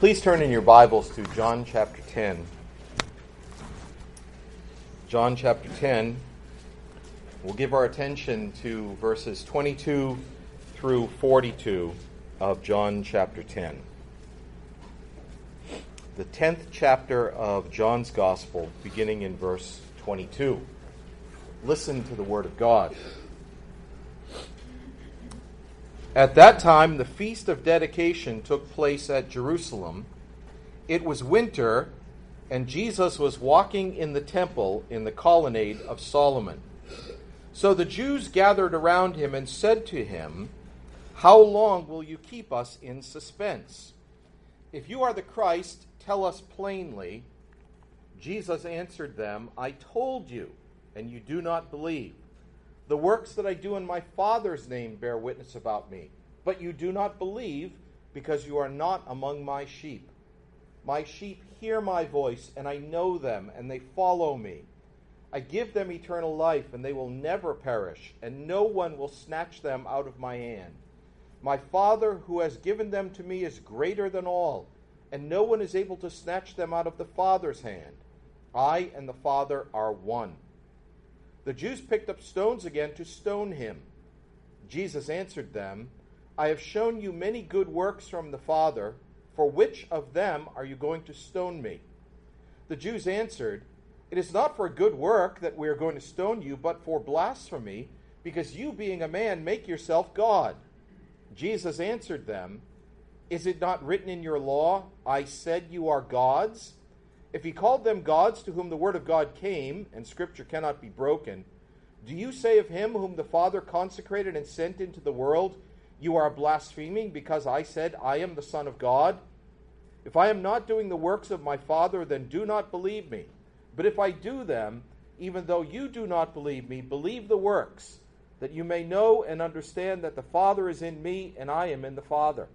Please turn in your Bibles to John chapter 10. John chapter 10. We'll give our attention to verses 22 through 42 of John chapter 10. The 10th chapter of John's Gospel, beginning in verse 22. Listen to the Word of God. At that time, the Feast of Dedication took place at Jerusalem. It was winter, and Jesus was walking in the temple in the colonnade of Solomon. So the Jews gathered around him and said to him, "How long will you keep us in suspense? If you are the Christ, tell us plainly." Jesus answered them, "I told you, and you do not believe. The works that I do in my Father's name bear witness about me, but you do not believe because you are not among my sheep. My sheep hear my voice, and I know them, and they follow me. I give them eternal life, and they will never perish, and no one will snatch them out of my hand. My Father who has given them to me is greater than all, and no one is able to snatch them out of the Father's hand. I and the Father are one." The Jews picked up stones again to stone him. Jesus answered them, "I have shown you many good works from the Father. For which of them are you going to stone me?" The Jews answered, "It is not for a good work that we are going to stone you, but for blasphemy, because you, being a man, make yourself God." Jesus answered them, "Is it not written in your law, 'I said you are gods'? If he called them gods to whom the word of God came, and Scripture cannot be broken, do you say of him whom the Father consecrated and sent into the world, 'You are blaspheming because I said I am the Son of God'? If I am not doing the works of my Father, then do not believe me. But if I do them, even though you do not believe me, believe the works, that you may know and understand that the Father is in me and I am in the Father."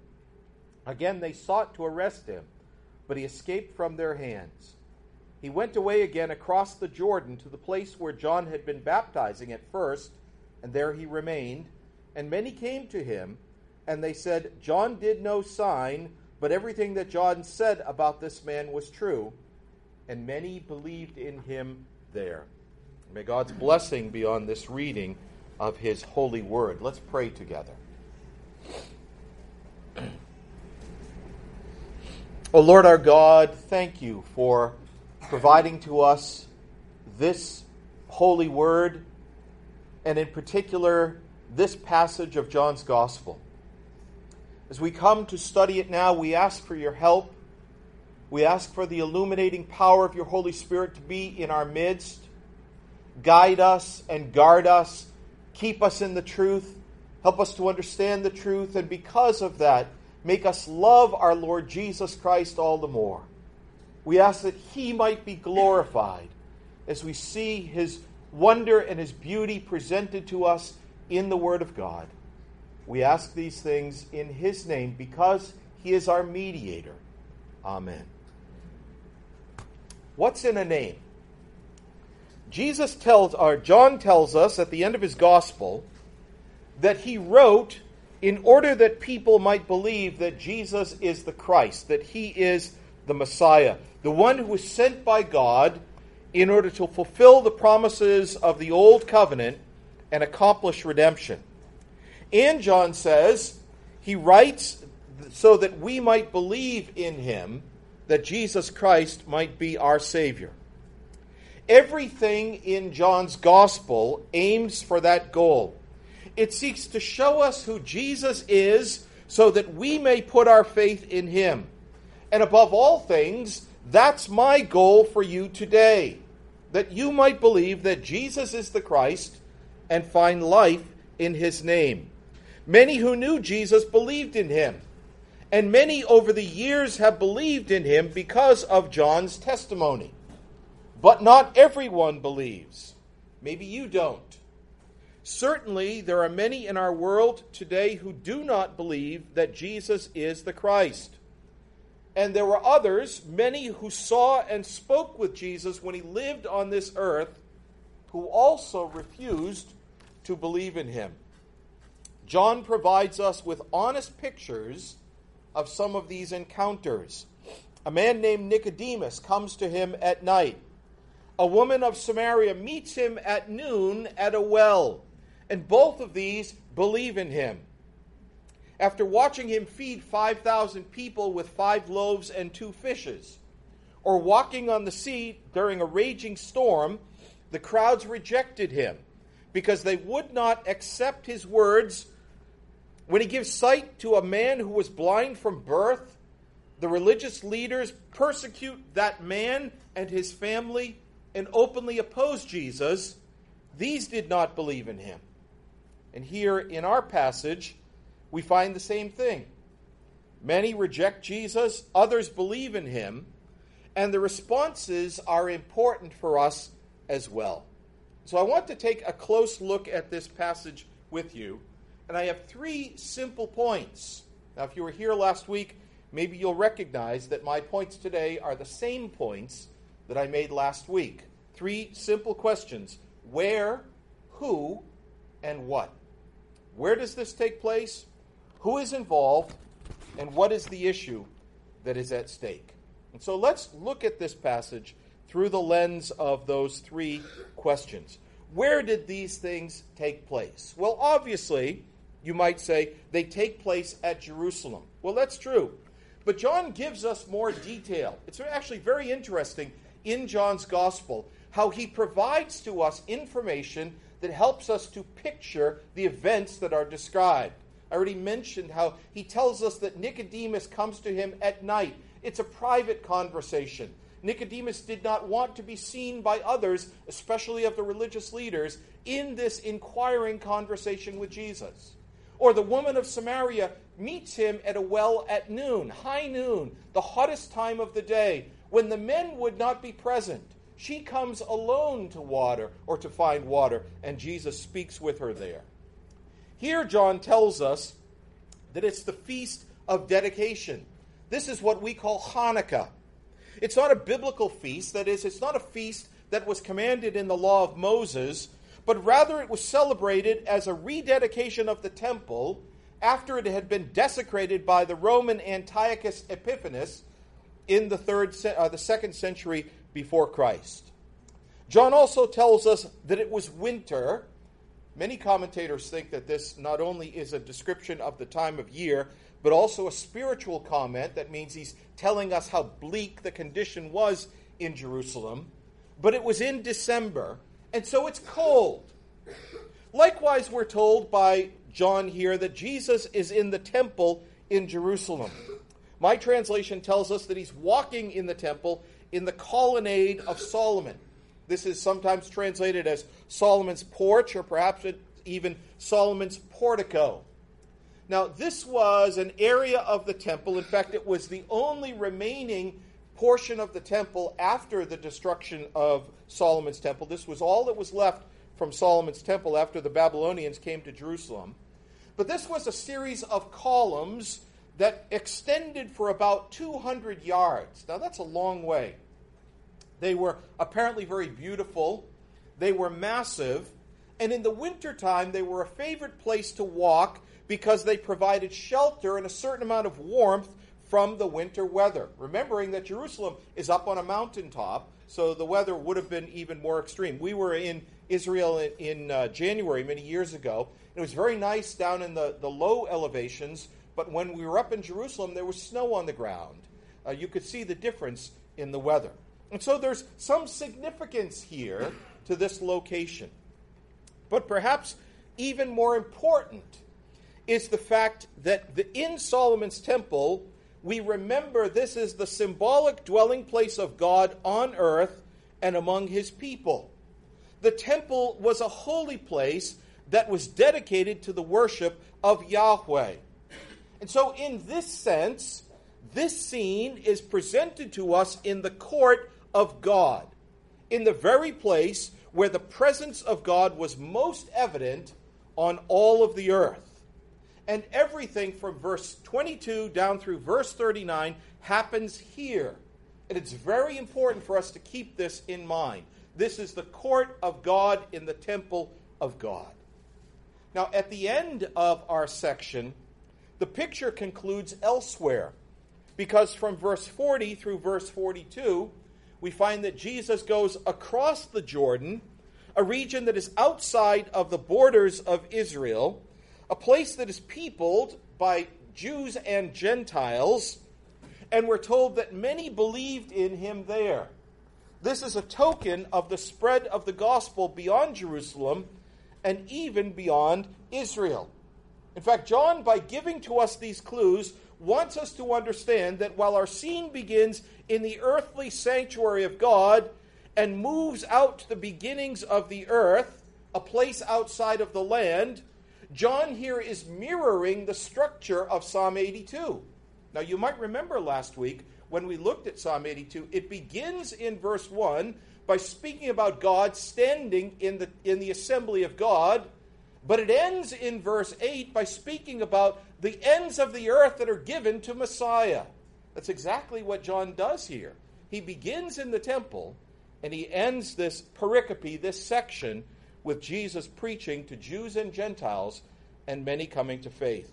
Again they sought to arrest him, but he escaped from their hands. He went away again across the Jordan to the place where John had been baptizing at first, and there he remained. And many came to him, and they said, "John did no sign, but everything that John said about this man was true." And many believed in him there. May God's blessing be on this reading of his holy word. Let's pray together. O Lord our God, thank you for providing to us this holy word, and in particular, this passage of John's Gospel. As we come to study it now, we ask for your help. We ask for the illuminating power of your Holy Spirit to be in our midst. Guide us and guard us. Keep us in the truth. Help us to understand the truth, and because of that, make us love our Lord Jesus Christ all the more. We ask that he might be glorified as we see his wonder and his beauty presented to us in the Word of God. We ask these things in his name because he is our mediator. Amen. What's in a name? John tells us at the end of his gospel that he wrote in order that people might believe that Jesus is the Christ, that he is the Messiah, the one who was sent by God in order to fulfill the promises of the Old Covenant and accomplish redemption. And John says, he writes so that we might believe in him, that Jesus Christ might be our Savior. Everything in John's Gospel aims for that goal. It seeks to show us who Jesus is so that we may put our faith in him. And above all things, that's my goal for you today, that you might believe that Jesus is the Christ and find life in his name. Many who knew Jesus believed in him, and many over the years have believed in him because of John's testimony. But not everyone believes. Maybe you don't. Certainly, there are many in our world today who do not believe that Jesus is the Christ. And there were others, many who saw and spoke with Jesus when he lived on this earth, who also refused to believe in him. John provides us with honest pictures of some of these encounters. A man named Nicodemus comes to him at night. A woman of Samaria meets him at noon at a well. And both of these believe in him. After watching him feed 5,000 people with 5 loaves and 2 fishes, or walking on the sea during a raging storm, the crowds rejected him because they would not accept his words. When he gives sight to a man who was blind from birth, the religious leaders persecute that man and his family and openly oppose Jesus. These did not believe in him. And here in our passage, we find the same thing. Many reject Jesus, others believe in him, and the responses are important for us as well. So I want to take a close look at this passage with you, and I have 3 simple points. Now, if you were here last week, maybe you'll recognize that my points today are the same points that I made last week. 3 simple questions: where, who, and what. Where does this take place? Who is involved? And what is the issue that is at stake? And so let's look at this passage through the lens of those 3 questions. Where did these things take place? Well, obviously, you might say they take place at Jerusalem. Well, that's true. But John gives us more detail. It's actually very interesting in John's gospel how he provides to us information that helps us to picture the events that are described. I already mentioned how he tells us that Nicodemus comes to him at night. It's a private conversation. Nicodemus did not want to be seen by others, especially of the religious leaders, in this inquiring conversation with Jesus. Or the woman of Samaria meets him at a well at noon, high noon, the hottest time of the day, when the men would not be present. She comes alone to water, or to find water, and Jesus speaks with her there. Here John tells us that it's the Feast of Dedication. This is what we call Hanukkah. It's not a biblical feast, that is, it's not a feast that was commanded in the law of Moses, but rather it was celebrated as a rededication of the temple after it had been desecrated by the Roman Antiochus Epiphanes in the 2nd century before Christ. John also tells us that it was winter. Many commentators think that this not only is a description of the time of year, but also a spiritual comment. That means he's telling us how bleak the condition was in Jerusalem. But it was in December, and so it's cold. Likewise, we're told by John here that Jesus is in the temple in Jerusalem. My translation tells us that he's walking in the temple in the colonnade of Solomon. This is sometimes translated as Solomon's porch, or perhaps even Solomon's portico. Now, this was an area of the temple. In fact, it was the only remaining portion of the temple after the destruction of Solomon's temple. This was all that was left from Solomon's temple after the Babylonians came to Jerusalem. But this was a series of columns that extended for about 200 yards. Now, that's a long way. They were apparently very beautiful. They were massive. And in the wintertime, they were a favorite place to walk because they provided shelter and a certain amount of warmth from the winter weather. Remembering that Jerusalem is up on a mountaintop, so the weather would have been even more extreme. We were in Israel in January many years ago. It was very nice down in the low elevations, but when we were up in Jerusalem, there was snow on the ground. You could see the difference in the weather. And so there's some significance here to this location. But perhaps even more important is the fact that in Solomon's temple, we remember this is the symbolic dwelling place of God on earth and among his people. The temple was a holy place that was dedicated to the worship of Yahweh. And so in this sense, this scene is presented to us in the court of God, in the very place where the presence of God was most evident on all of the earth. And everything from verse 22 down through verse 39 happens here. And it's very important for us to keep this in mind. This is the court of God in the temple of God. Now, at the end of our section, the picture concludes elsewhere, because from verse 40 through verse 42, we find that Jesus goes across the Jordan, a region that is outside of the borders of Israel, a place that is peopled by Jews and Gentiles, and we're told that many believed in him there. This is a token of the spread of the gospel beyond Jerusalem and even beyond Israel. In fact, John, by giving to us these clues, wants us to understand that while our scene begins in the earthly sanctuary of God and moves out to the beginnings of the earth, a place outside of the land, John here is mirroring the structure of Psalm 82. Now, you might remember last week when we looked at Psalm 82, it begins in verse 1 by speaking about God standing in the assembly of God, but it ends in verse 8 by speaking about the ends of the earth that are given to Messiah. That's exactly what John does here. He begins in the temple, and he ends this pericope, this section, with Jesus preaching to Jews and Gentiles, and many coming to faith.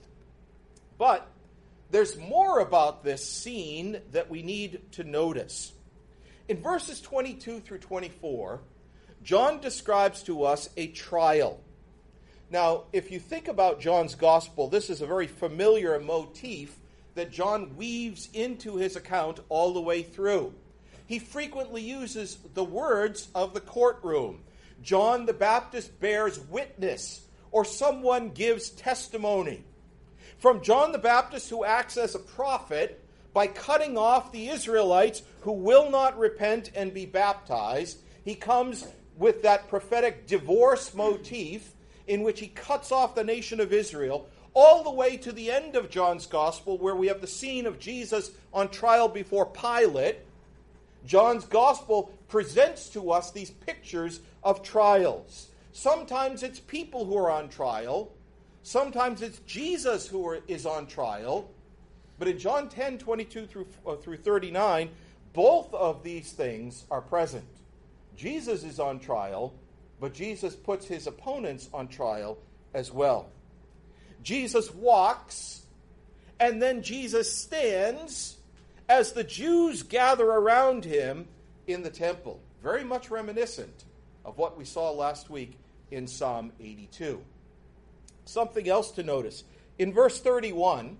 But there's more about this scene that we need to notice. In verses 22 through 24, John describes to us a trial. Now, if you think about John's gospel, this is a very familiar motif that John weaves into his account all the way through. He frequently uses the words of the courtroom. John the Baptist bears witness, or someone gives testimony. From John the Baptist, who acts as a prophet by cutting off the Israelites who will not repent and be baptized, he comes with that prophetic divorce motif in which he cuts off the nation of Israel, all the way to the end of John's gospel, where we have the scene of Jesus on trial before Pilate. John's gospel presents to us these pictures of trials. Sometimes it's people who are on trial. Sometimes it's Jesus who is on trial. But in John 10, 22 through 39, both of these things are present. Jesus is on trial, but Jesus puts his opponents on trial as well. Jesus walks, and then Jesus stands as the Jews gather around him in the temple. Very much reminiscent of what we saw last week in Psalm 82. Something else to notice. In verse 31,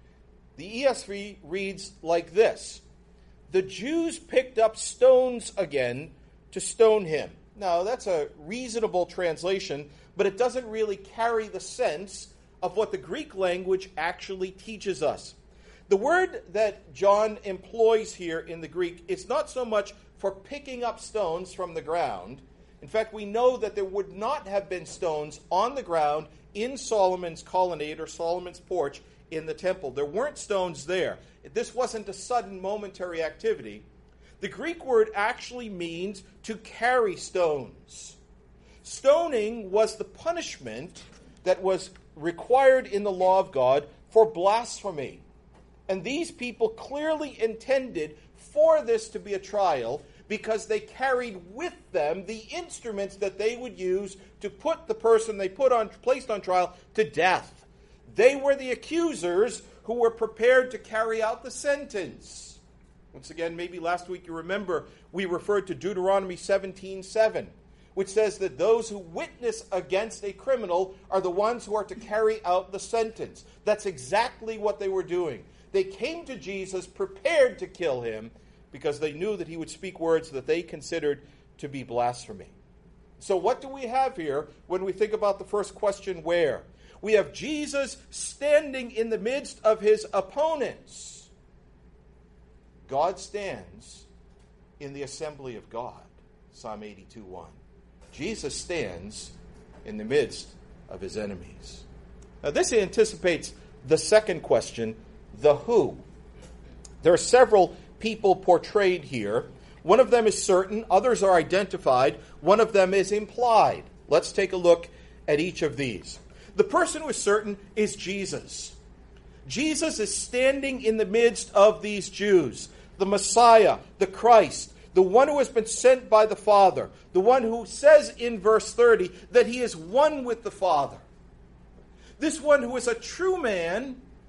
the ESV reads like this: "The Jews picked up stones again to stone him." Now, that's a reasonable translation, but it doesn't really carry the sense of what the Greek language actually teaches us. The word that John employs here in the Greek is not so much for picking up stones from the ground. In fact, we know that there would not have been stones on the ground in Solomon's colonnade or Solomon's porch in the temple. There weren't stones there. This wasn't a sudden momentary activity. The Greek word actually means to carry stones. Stoning was the punishment that was required in the law of God for blasphemy. And these people clearly intended for this to be a trial because they carried with them the instruments that they would use to put the person they placed on trial to death. They were the accusers who were prepared to carry out the sentence. Once again, maybe last week you remember we referred to Deuteronomy 17:7, which says that those who witness against a criminal are the ones who are to carry out the sentence. That's exactly what they were doing. They came to Jesus prepared to kill him because they knew that he would speak words that they considered to be blasphemy. So what do we have here when we think about the first question, where? We have Jesus standing in the midst of his opponents. God stands in the assembly of God, Psalm 82:1. Jesus stands in the midst of his enemies. Now this anticipates the second question, the who. There are several people portrayed here. One of them is certain, others are identified, one of them is implied. Let's take a look at each of these. The person who is certain is Jesus. Jesus is standing in the midst of these Jews. The Messiah, the Christ, the one who has been sent by the Father, the one who says in verse 30 that he is one with the Father. This one who is a true man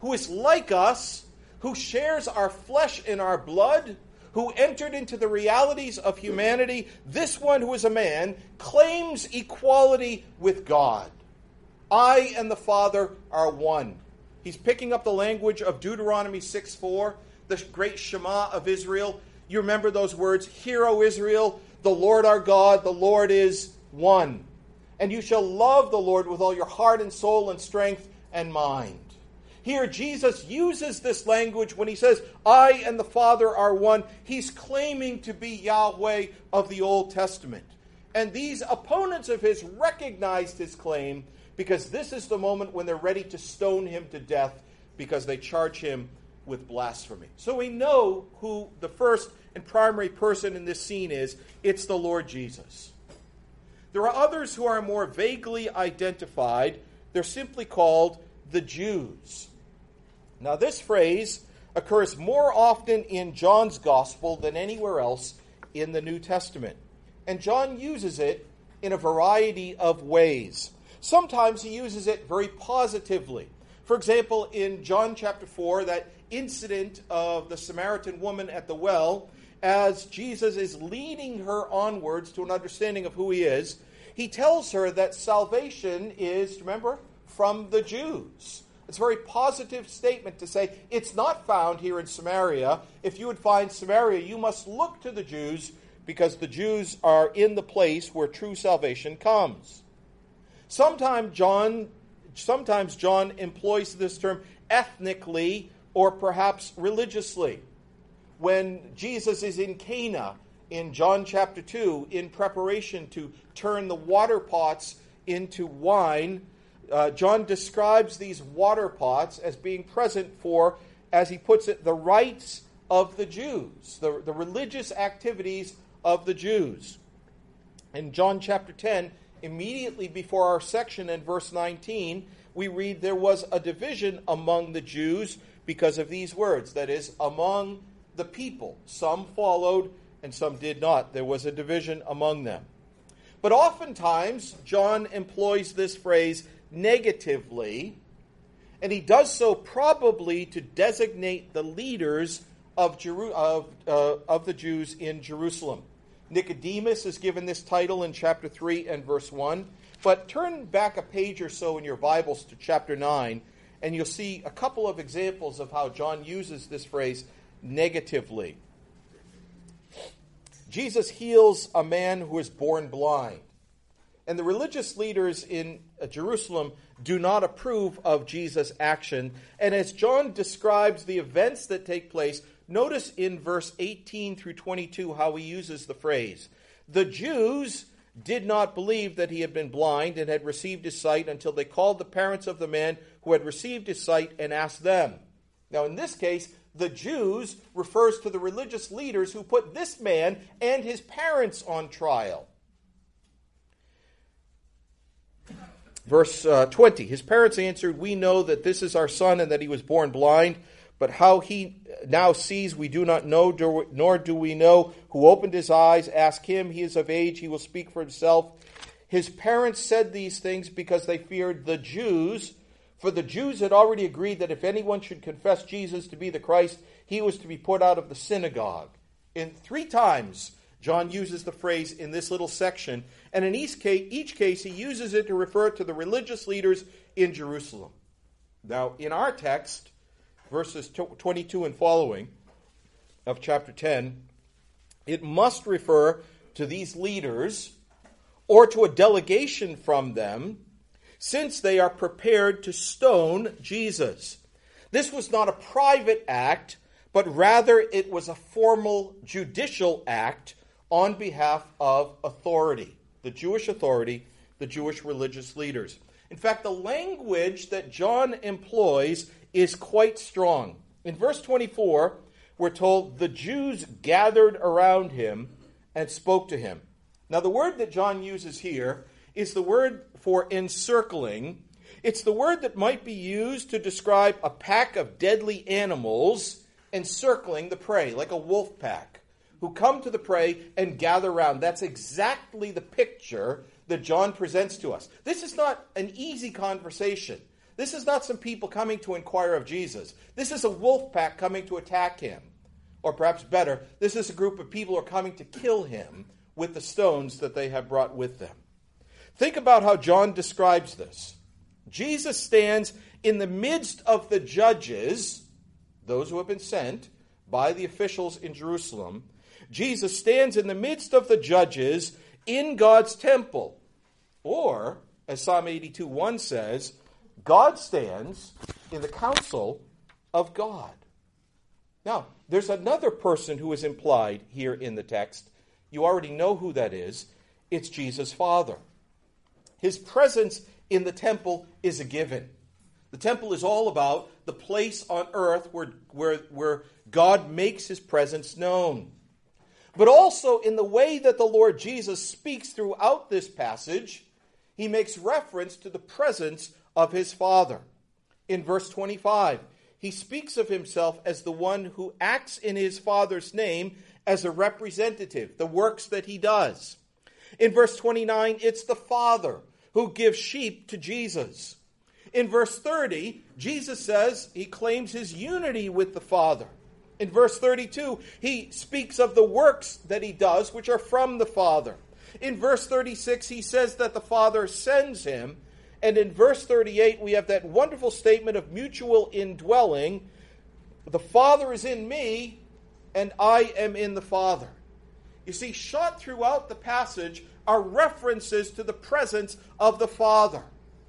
who is like us, who shares our flesh and our blood, who entered into the realities of humanity, this one who is a man, claims equality with God. I and the Father are one. He's picking up the language of Deuteronomy 6:4, the great Shema of Israel. You remember those words, "Hear, O Israel, the Lord our God, the Lord is one. And you shall love the Lord with all your heart and soul and strength and mind." Here, Jesus uses this language when he says, "I and the Father are one." He's claiming to be Yahweh of the Old Testament. And these opponents of his recognized his claim because this is the moment when they're ready to stone him to death because they charge him with blasphemy. So we know who the first and primary person in this scene is. It's the Lord Jesus. There are others who are more vaguely identified. They're simply called the Jews. Now, this phrase occurs more often in John's Gospel than anywhere else in the New Testament. And John uses it in a variety of ways. Sometimes he uses it very positively. For example, in John chapter 4, that incident of the Samaritan woman at the well, as Jesus is leading her onwards to an understanding of who he is, he tells her that salvation is, remember, from the Jews. It's a very positive statement to say, it's not found here in Samaria. If you would find Samaria, you must look to the Jews because the Jews are in the place where true salvation comes. Sometimes John employs this term ethnically or perhaps religiously. When Jesus is in Cana in John chapter 2, in preparation to turn the water pots into wine, John describes these water pots as being present for, as he puts it, the rites of the Jews, the religious activities of the Jews. In John chapter 10, immediately before our section in verse 19, we read there was a division among the Jews because of these words, that is, among the people. Some followed and some did not. There was a division among them. But oftentimes, John employs this phrase negatively, and he does so probably to designate the leaders of the Jews in Jerusalem. Nicodemus is given this title in chapter 3 and verse 1. But turn back a page or so in your Bibles to chapter 9, and you'll see a couple of examples of how John uses this phrase negatively. Jesus heals a man who is born blind. And the religious leaders in Jerusalem do not approve of Jesus' action. And as John describes the events that take place, notice in verse 18 through 22 how he uses the phrase. The Jews did not believe that he had been blind and had received his sight until they called the parents of the man who had received his sight and asked them. Now in this case, the Jews refers to the religious leaders who put this man and his parents on trial. Verse 20, his parents answered, "We know that this is our son and that he was born blind, but how he now sees we do not know, nor do we know who opened his eyes. Ask him, he is of age, he will speak for himself." His parents said these things because they feared the Jews, for the Jews had already agreed that if anyone should confess Jesus to be the Christ, he was to be put out of the synagogue. In 3 times, John uses the phrase in this little section, and in each case he uses it to refer to the religious leaders in Jerusalem. Now, in our text, verses 22 and following of chapter 10, it must refer to these leaders or to a delegation from them, since they are prepared to stone Jesus. This was not a private act, but rather it was a formal judicial act on behalf of authority, the Jewish authority, the Jewish religious leaders. In fact, the language that John employs is quite strong. In verse 24, we're told, the Jews gathered around him and spoke to him. Now, the word that John uses here is the word for encircling. It's the word that might be used to describe a pack of deadly animals encircling the prey, like a wolf pack, who come to the prey and gather around. That's exactly the picture that John presents to us. This is not an easy conversation. This is not some people coming to inquire of Jesus. This is a wolf pack coming to attack him. Or perhaps better, this is a group of people who are coming to kill him with the stones that they have brought with them. Think about how John describes this. Jesus stands in the midst of the judges, those who have been sent by the officials in Jerusalem. Jesus stands in the midst of the judges in God's temple. Or, as Psalm 82:1 says, God stands in the council of God. Now, there's another person who is implied here in the text. You already know who that is. It's Jesus' Father. His presence in the temple is a given. The temple is all about the place on earth where God makes his presence known. But also in the way that the Lord Jesus speaks throughout this passage, he makes reference to the presence of his Father. In verse 25, he speaks of himself as the one who acts in his Father's name as a representative, the works that he does. In verse 29, it's the Father who gives sheep to Jesus. In verse 30, Jesus says he claims his unity with the Father. In verse 32, he speaks of the works that he does, which are from the Father. In verse 36, he says that the Father sends him. And in verse 38, we have that wonderful statement of mutual indwelling. The Father is in me, and I am in the Father. You see, shot throughout the passage are references to the presence of the Father.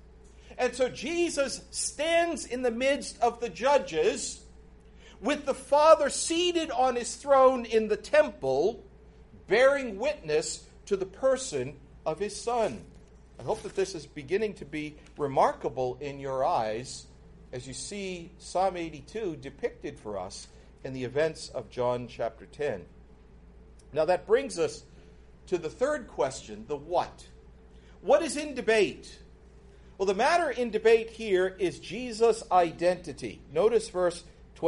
And so Jesus stands in the midst of the judges with the Father seated on his throne in the temple, bearing witness to the person of his Son. I hope that this is beginning to be remarkable in your eyes as you see Psalm 82 depicted for us in the events of John chapter 10. Now that brings us to the third question, the what. What is in debate? Well, the matter in debate here is Jesus' identity. Notice verse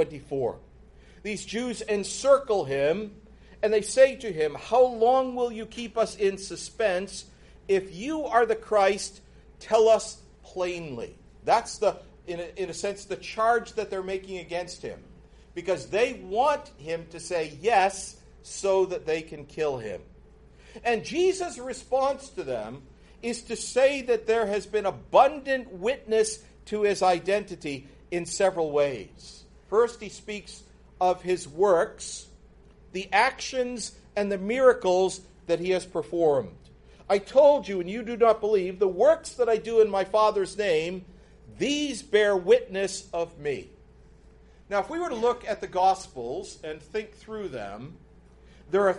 24. These Jews encircle him, and they say to him, "How long will you keep us in suspense? If you are the Christ, tell us plainly." That's in a sense, the charge that they're making against him. Because they want him to say yes so that they can kill him. And Jesus' response to them is to say that there has been abundant witness to his identity in several ways. First, he speaks of his works, the actions and the miracles that he has performed. "I told you, and you do not believe, the works that I do in my Father's name, these bear witness of me." Now, if we were to look at the Gospels and think through them, there are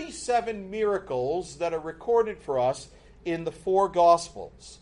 37 miracles that are recorded for us in the four Gospels.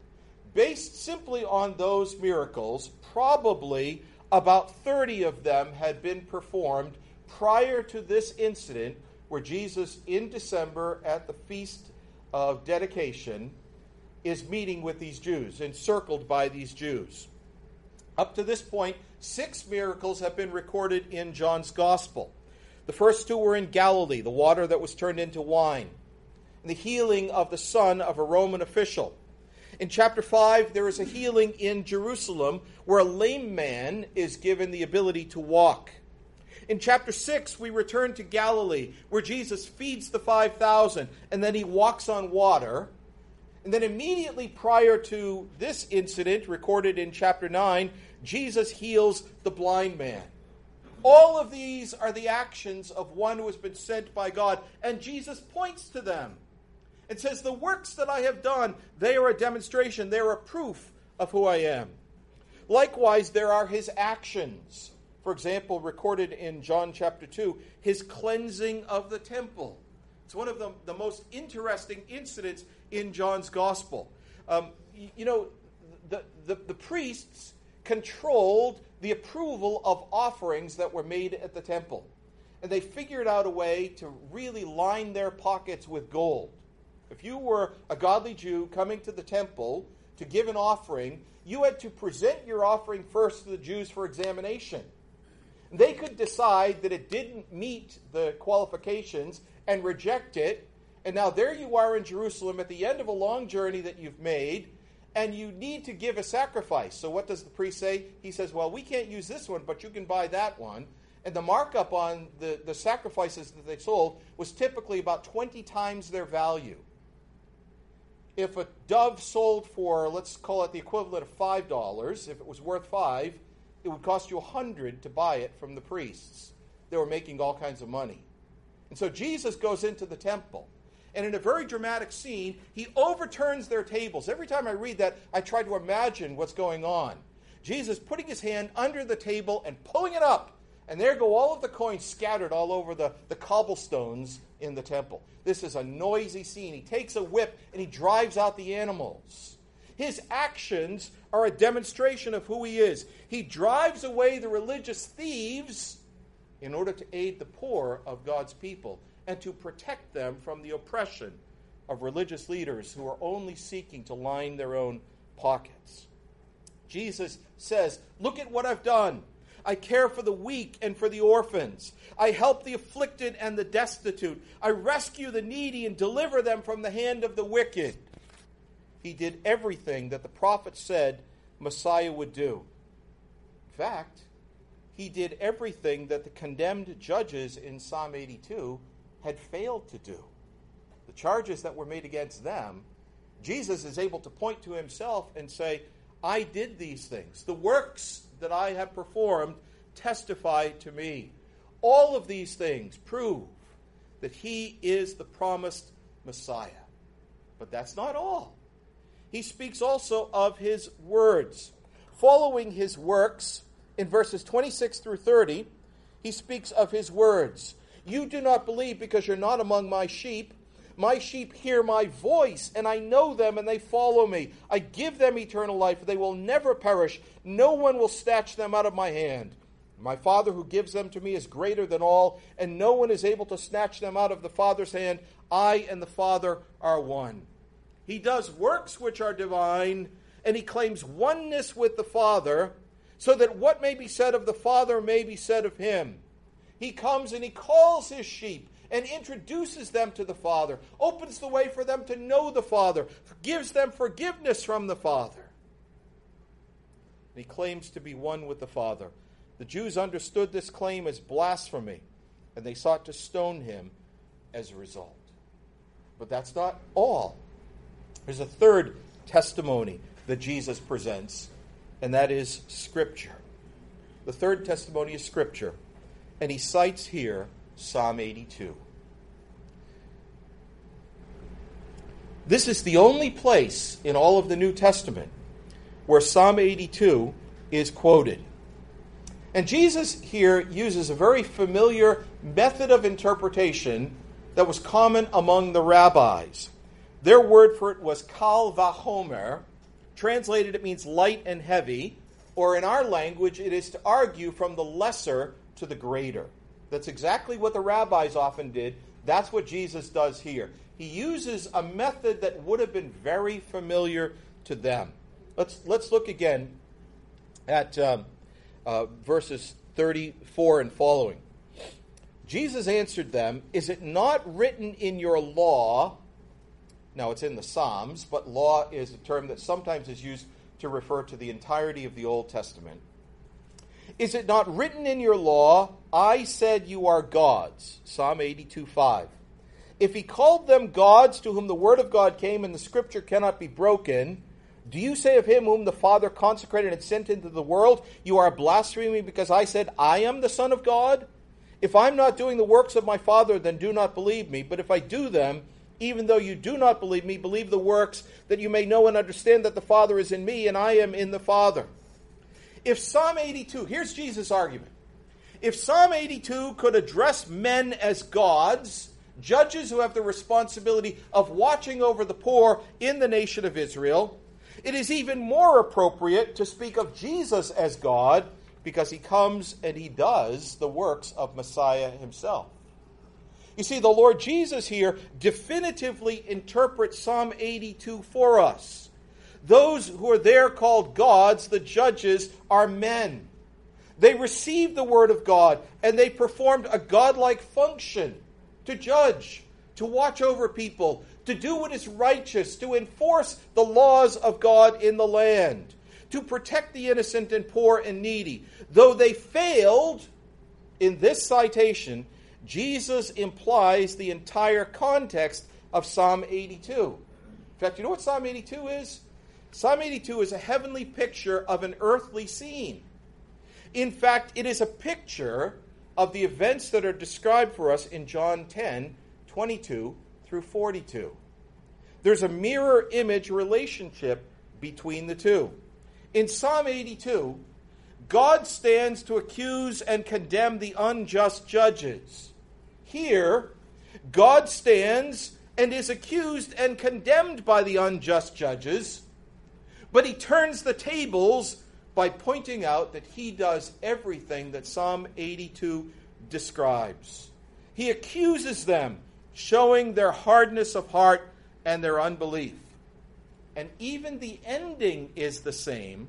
Based simply on those miracles, probably about 30 of them had been performed prior to this incident where Jesus, in December at the Feast of Dedication, is meeting with these Jews, encircled by these Jews. Up to this point, 6 miracles have been recorded in John's Gospel. The first 2 were in Galilee, the water that was turned into wine, and the healing of the son of a Roman official. In chapter 5, there is a healing in Jerusalem where a lame man is given the ability to walk. In chapter 6, we return to Galilee where Jesus feeds the 5,000 and then he walks on water. And then immediately prior to this incident, recorded in chapter 9, Jesus heals the blind man. All of these are the actions of one who has been sent by God, and Jesus points to them and says, "The works that I have done, they are a demonstration, they are a proof of who I am." Likewise, there are his actions. For example, recorded in John chapter 2, his cleansing of the temple. It's one of the most interesting incidents in John's Gospel. The priests controlled the approval of offerings that were made at the temple. And they figured out a way to really line their pockets with gold. If you were a godly Jew coming to the temple to give an offering, you had to present your offering first to the Jews for examination. They could decide that it didn't meet the qualifications and reject it. And now there you are in Jerusalem at the end of a long journey that you've made, and you need to give a sacrifice. So what does the priest say? He says, well, we can't use this one, but you can buy that one. And the markup on the sacrifices that they sold was typically about 20 times their value. If a dove sold for, let's call it the equivalent of $5, if it was worth $5, it would cost you $100 to buy it from the priests. They were making all kinds of money. And so Jesus goes into the temple. And in a very dramatic scene, he overturns their tables. Every time I read that, I try to imagine what's going on. Jesus putting his hand under the table and pulling it up. And there go all of the coins scattered all over the cobblestones in the temple. This is a noisy scene. He takes a whip and he drives out the animals. His actions are a demonstration of who he is. He drives away the religious thieves in order to aid the poor of God's people and to protect them from the oppression of religious leaders who are only seeking to line their own pockets. Jesus says, look at what I've done. I care for the weak and for the orphans. I help the afflicted and the destitute. I rescue the needy and deliver them from the hand of the wicked. He did everything that the prophet said Messiah would do. In fact, he did everything that the condemned judges in Psalm 82 had failed to do. The charges that were made against them, Jesus is able to point to himself and say, I did these things. The works that I have performed testify to me. All of these things prove that he is the promised Messiah. But that's not all. He speaks also of his words. Following his works, in verses 26 through 30, he speaks of his words. You do not believe because you're not among my sheep. My sheep hear my voice, and I know them, and they follow me. I give them eternal life. They will never perish. No one will snatch them out of my hand. My Father who gives them to me is greater than all, and no one is able to snatch them out of the Father's hand. I and the Father are one. He does works which are divine, and he claims oneness with the Father, so that what may be said of the Father may be said of him. He comes and he calls his sheep and introduces them to the Father, opens the way for them to know the Father, gives them forgiveness from the Father. He claims to be one with the Father. The Jews understood this claim as blasphemy, and they sought to stone him as a result. But that's not all. There's a third testimony that Jesus presents, and that is Scripture. The third testimony is Scripture, and he cites here Psalm 82. This is the only place in all of the New Testament where Psalm 82 is quoted. And Jesus here uses a very familiar method of interpretation that was common among the rabbis. Their word for it was kal vachomer. Translated, it means light and heavy, or in our language, it is to argue from the lesser to the greater. That's exactly what the rabbis often did. That's what Jesus does here. He uses a method that would have been very familiar to them. Let's look again at verses 34 and following. Jesus answered them, "Is it not written in your law?" Now, it's in the Psalms, but law is a term that sometimes is used to refer to the entirety of the Old Testament. "Is it not written in your law, I said you are gods?" Psalm 82:5. "If he called them gods to whom the word of God came and the scripture cannot be broken, do you say of him whom the Father consecrated and sent into the world, you are blaspheming because I said I am the Son of God? If I'm not doing the works of my Father, then do not believe me. But if I do them, even though you do not believe me, believe the works, that you may know and understand that the Father is in me and I am in the Father." If Psalm 82, here's Jesus' argument. If Psalm 82 could address men as gods, judges who have the responsibility of watching over the poor in the nation of Israel, it is even more appropriate to speak of Jesus as God, because he comes and he does the works of Messiah himself. You see, the Lord Jesus here definitively interprets Psalm 82 for us. Those who are there called gods, the judges, are men. They received the word of God, and they performed a godlike function to judge, to watch over people, to do what is righteous, to enforce the laws of God in the land, to protect the innocent and poor and needy. Though they failed in this citation, Jesus implies the entire context of Psalm 82. In fact, you know what Psalm 82 is? Psalm 82 is a heavenly picture of an earthly scene. In fact, it is a picture of the events that are described for us in John 10, 22 through 42. There's a mirror image relationship between the two. In Psalm 82, God stands to accuse and condemn the unjust judges. Here, God stands and is accused and condemned by the unjust judges, but he turns the tables by pointing out that he does everything that Psalm 82 describes. He accuses them, showing their hardness of heart and their unbelief. And even the ending is the same,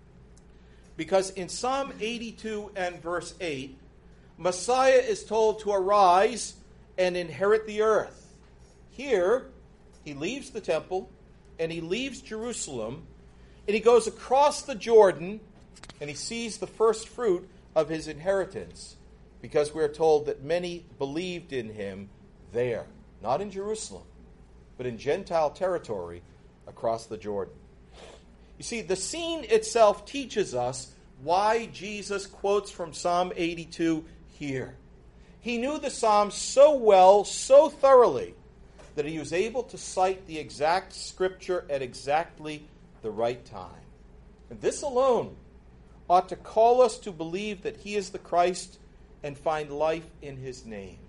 because in Psalm 82 and verse 8, Messiah is told to arise and inherit the earth. Here, he leaves the temple, and he leaves Jerusalem, and he goes across the Jordan, and he sees the first fruit of his inheritance, because we're told that many believed in him there, not in Jerusalem, but in Gentile territory across the Jordan. You see, the scene itself teaches us why Jesus quotes from Psalm 82 here. He knew the Psalms so well, so thoroughly, that he was able to cite the exact scripture at exactly the right time. And this alone ought to call us to believe that he is the Christ and find life in his name.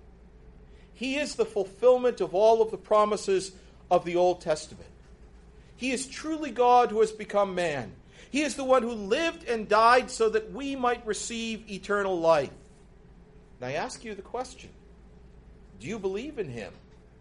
He is the fulfillment of all of the promises of the Old Testament. He is truly God who has become man. He is the one who lived and died so that we might receive eternal life. And I ask you the question, do you believe in him?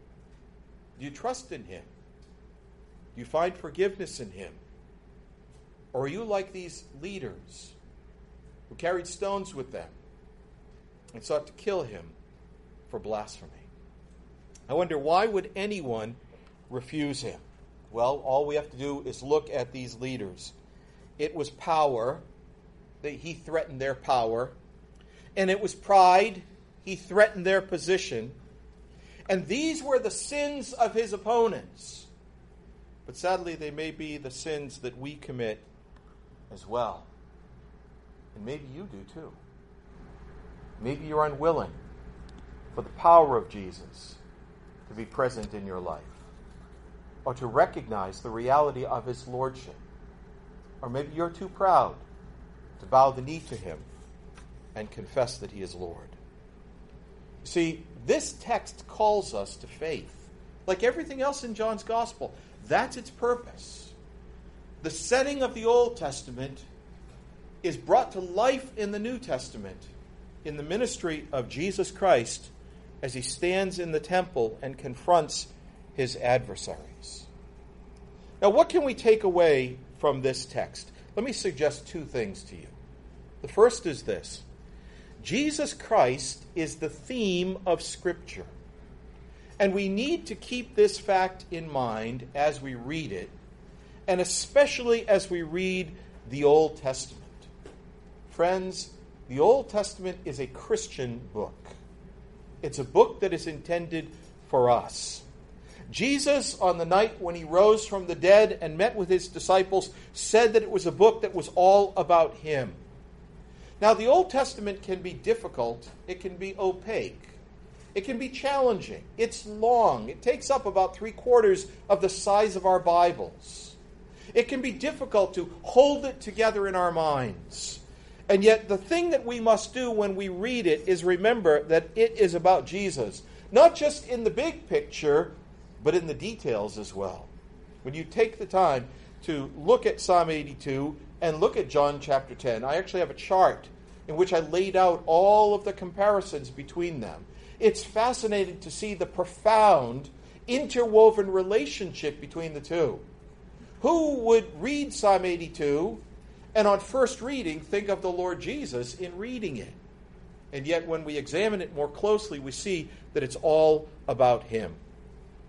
Do you trust in him? Do you find forgiveness in him? Or are you like these leaders who carried stones with them and sought to kill him for blasphemy? I wonder, why would anyone refuse him? Well, all we have to do is look at these leaders. It was power. He threatened their power. And it was pride. He threatened their position. And these were the sins of his opponents. But sadly, they may be the sins that we commit as well. And maybe you do too. Maybe you're unwilling for the power of Jesus to be present in your life, or to recognize the reality of his lordship. Or maybe you're too proud to bow the knee to him and confess that he is Lord. See, this text calls us to faith. Like everything else in John's Gospel, that's its purpose. The setting of the Old Testament is brought to life in the New Testament, in the ministry of Jesus Christ, as he stands in the temple and confronts his adversaries. Now, what can we take away from this text? Let me suggest two things to you. The first is this: Jesus Christ is the theme of Scripture. And we need to keep this fact in mind as we read it, and especially as we read the Old Testament. Friends, the Old Testament is a Christian book. It's a book that is intended for us. Jesus, on the night when he rose from the dead and met with his disciples, said that it was a book that was all about him. Now, the Old Testament can be difficult. It can be opaque. It can be challenging. It's long. It takes up about 3/4 of the size of our Bibles. It can be difficult to hold it together in our minds. And yet, the thing that we must do when we read it is remember that it is about Jesus. Not just in the big picture, but in the details as well. When you take the time to look at Psalm 82 and look at John chapter 10, I actually have a chart in which I laid out all of the comparisons between them. It's fascinating to see the profound interwoven relationship between the two. Who would read Psalm 82 and on first reading think of the Lord Jesus in reading it? And yet when we examine it more closely, we see that it's all about him.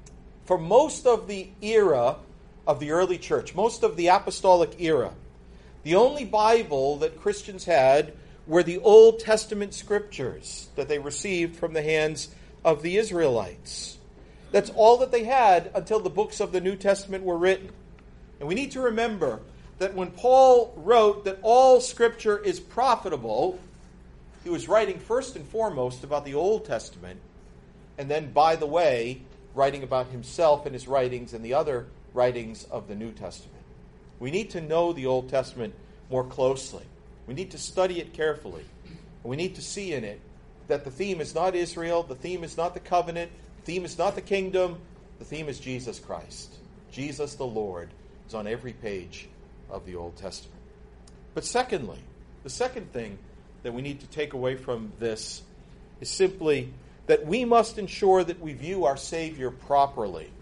For most of the era of the early church, most of the apostolic era, the only Bible that Christians had were the Old Testament scriptures that they received from the hands of the Israelites. That's all that they had until the books of the New Testament were written. And we need to remember that when Paul wrote that all Scripture is profitable, he was writing first and foremost about the Old Testament, and then, by the way, writing about himself and his writings and the other writings of the New Testament. We need to know the Old Testament more closely. We need to study it carefully. We need to see in it that the theme is not Israel, the theme is not the covenant, the theme is not the kingdom, the theme is Jesus Christ. Jesus the Lord is on every page of the Old Testament. But secondly, the second thing that we need to take away from this is simply that we must ensure that we view our Savior properly.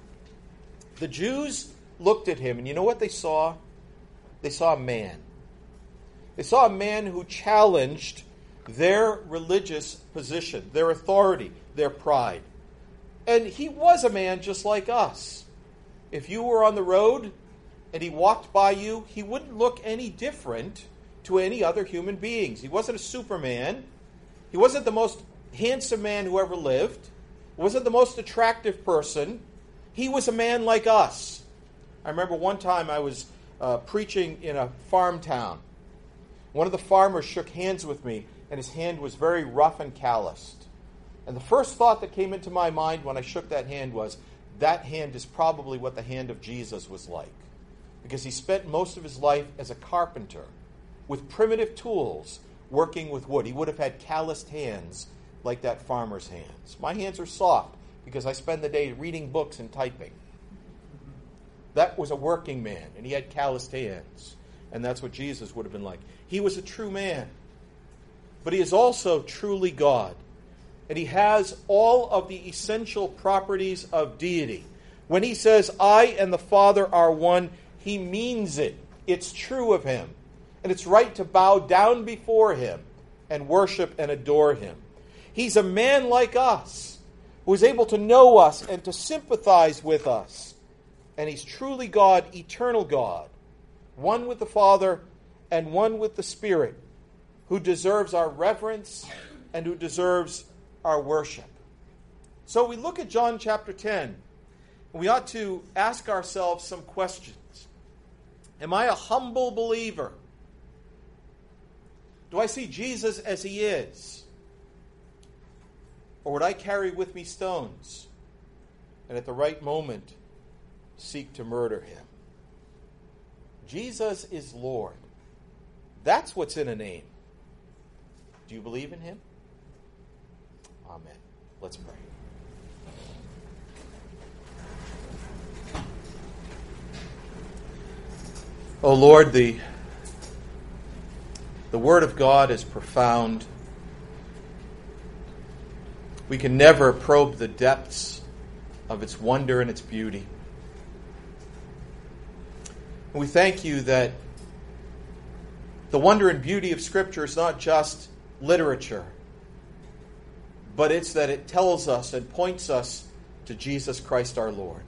The Jews looked at him, and you know what they saw? They saw a man. They saw a man who challenged their religious position, their authority, their pride. And he was a man just like us. If you were on the road and he walked by you, he wouldn't look any different to any other human beings. He wasn't a Superman. He wasn't the most handsome man who ever lived. He wasn't the most attractive person. He was a man like us. I remember one time I was preaching in a farm town. One of the farmers shook hands with me, and his hand was very rough and calloused. And the first thought that came into my mind when I shook that hand was, that hand is probably what the hand of Jesus was like. Because he spent most of his life as a carpenter with primitive tools working with wood. He would have had calloused hands like that farmer's hands. My hands are soft because I spend the day reading books and typing. That was a working man, and he had calloused hands. And that's what Jesus would have been like. He was a true man, but he is also truly God. And he has all of the essential properties of deity. When he says, I and the Father are one, he means it. It's true of him. And it's right to bow down before him and worship and adore him. He's a man like us, who is able to know us and to sympathize with us. And he's truly God, eternal God, one with the Father and one with the Spirit, who deserves our reverence and who deserves our worship. So we look at John chapter 10, and we ought to ask ourselves some questions. Am I a humble believer? Do I see Jesus as he is? Or would I carry with me stones and at the right moment seek to murder him? Jesus is Lord. That's what's in a name. Do you believe in him? Amen. Let's pray. Oh Lord, the Word of God is profound. We can never probe the depths of its wonder and its beauty. And we thank you that the wonder and beauty of Scripture is not just literature, but it's that it tells us and points us to Jesus Christ our Lord.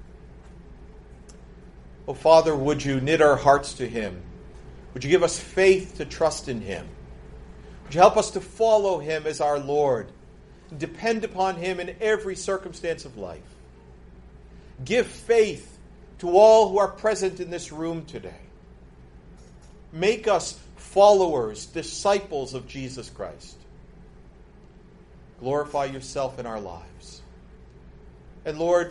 Oh Father, would you knit our hearts to him? Would you give us faith to trust in him? Would you help us to follow him as our Lord and depend upon him in every circumstance of life? Give faith to all who are present in this room today. Make us followers, disciples of Jesus Christ. Glorify yourself in our lives. And Lord,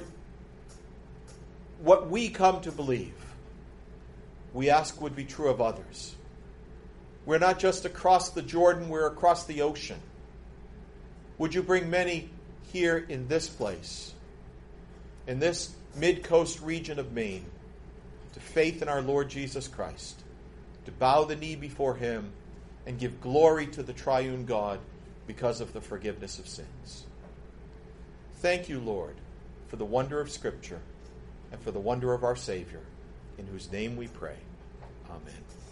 what we come to believe, we ask would be true of others. We're not just across the Jordan, we're across the ocean. Would you bring many here in this place, in this mid-coast region of Maine, to faith in our Lord Jesus Christ, to bow the knee before him and give glory to the triune God because of the forgiveness of sins. Thank you, Lord, for the wonder of Scripture and for the wonder of our Savior, in whose name we pray. Amen.